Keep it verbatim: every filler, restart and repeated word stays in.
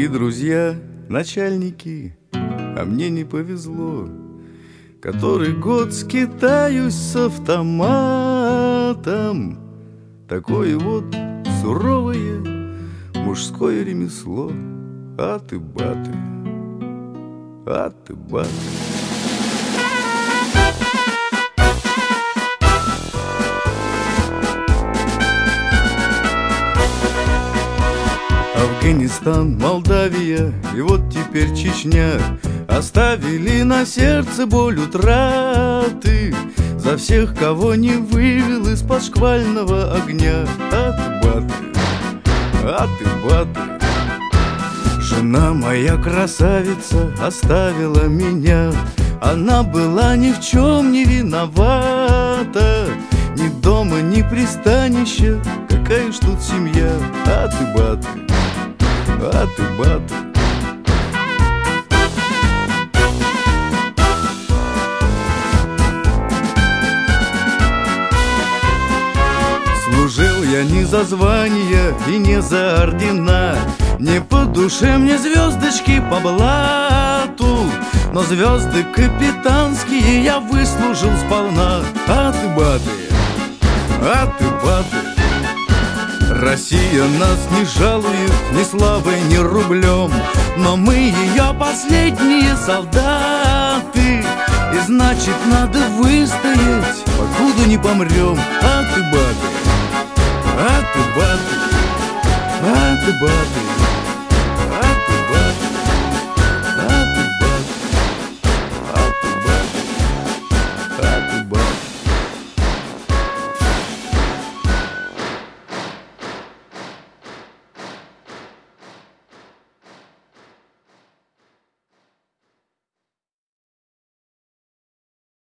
Мои друзья, начальники, а мне не повезло. Который год скитаюсь с автоматом. Такое вот суровое мужское ремесло. Аты-баты, аты-баты. Афганистан, Молдавия и вот теперь Чечня оставили на сердце боль утраты за всех, кого не вывел из-под шквального огня. Аты-баты, аты-баты. Жена моя красавица оставила меня. Она была ни в чем не виновата. Ни дома, ни пристанища. Какая ж тут семья? Аты-баты, аты-баты. Служил я не за звания и не за ордена. Не по душе мне звездочки по блату, но звезды капитанские я выслужил сполна. Аты-баты, аты-баты. Россия нас не жалует ни славой, ни рублем, но мы ее последние солдаты. И значит надо выстоять, покуда не помрем. Аты-баты, аты-баты, аты-баты.